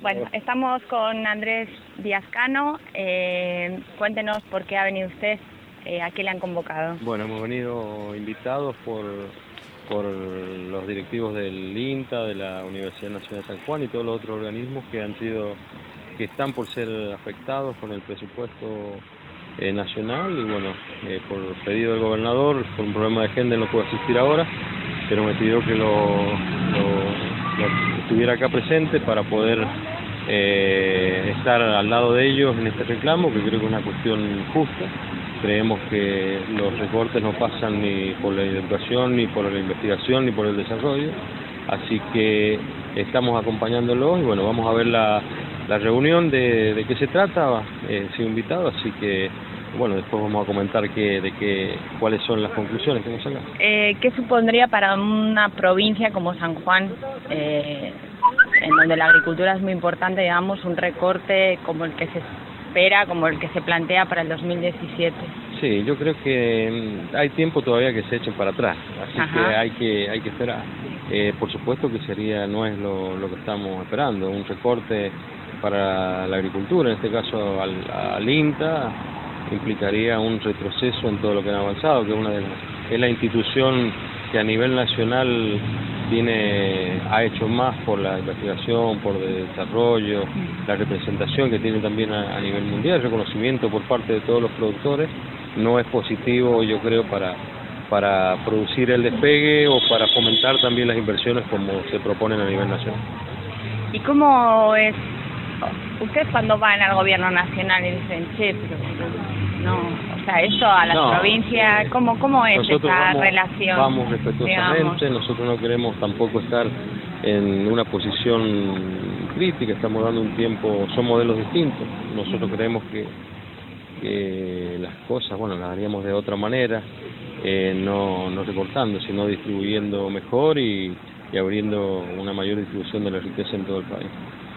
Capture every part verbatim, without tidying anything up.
Bueno, estamos con Andrés Díaz Cano. Eh, cuéntenos por qué ha venido usted, eh, a qué le han convocado. Bueno, hemos venido invitados por, por los directivos del INTA, de la Universidad Nacional de San Juan y todos los otros organismos que han sido, que están por ser afectados con el presupuesto eh, nacional y bueno, eh, por pedido del gobernador, por un problema de agenda no puedo asistir ahora, pero me pidió que lo, lo, lo estuviera acá presente para poder eh, estar al lado de ellos en este reclamo, que creo que es una cuestión justa. Creemos que los recortes no pasan ni por la educación, ni por la investigación, ni por el desarrollo, así que estamos acompañándolos y bueno, vamos a ver la, la reunión de, de qué se trata, he sido invitado, así que bueno, después vamos a comentar que, de qué, cuáles son las conclusiones que hemos sacado. Eh, ¿Qué supondría para una provincia como San Juan, eh, en donde la agricultura es muy importante, digamos, un recorte como el que se espera, como el que se plantea para el dos mil diecisiete? Sí, yo creo que hay tiempo todavía que se echen para atrás, así Ajá. que hay que hay que esperar. Eh, por supuesto que sería no es lo, lo que estamos esperando, un recorte para la agricultura, en este caso al, al INTA, implicaría un retroceso en todo lo que han avanzado, que es una de las, es la institución que a nivel nacional tiene ha hecho más por la investigación, por el desarrollo, la representación que tiene también a, a nivel mundial, el reconocimiento por parte de todos los productores, no es positivo, yo creo, para para producir el despegue o para fomentar también las inversiones como se proponen a nivel nacional. ¿Y cómo es? Ustedes cuando van al gobierno nacional y dicen, che, pero no, o sea, esto a la no, provincia, eh, ¿cómo, cómo es esa vamos, relación? Vamos respetuosamente, digamos. Nosotros no queremos tampoco estar en una posición crítica, estamos dando un tiempo, son modelos distintos, nosotros creemos que, que las cosas, bueno, las haríamos de otra manera, eh, no, no recortando, sino distribuyendo mejor y, y abriendo una mayor distribución de la riqueza en todo el país.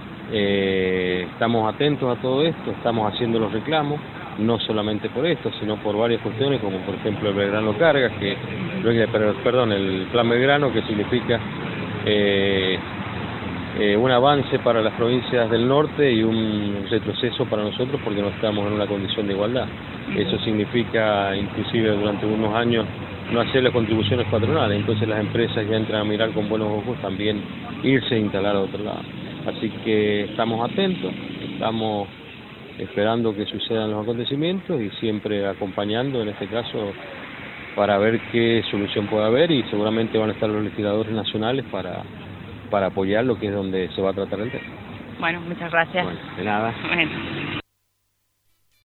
Eh, estamos atentos a todo esto, estamos haciendo los reclamos, no solamente por esto, sino por varias cuestiones, como por ejemplo el Belgrano Cargas, que, perdón, el Plan Belgrano, que significa eh, eh, un avance para las provincias del norte y un retroceso para nosotros porque no estamos en una condición de igualdad. Eso significa, inclusive durante unos años, no hacer las contribuciones patronales, entonces las empresas ya entran a mirar con buenos ojos también irse a instalar a otro lado. Así que estamos atentos, estamos esperando que sucedan los acontecimientos y siempre acompañando, en este caso, para ver qué solución puede haber y seguramente van a estar los legisladores nacionales para, para apoyar lo que es donde se va a tratar el tema. Bueno, muchas gracias. Bueno, de nada. Bueno.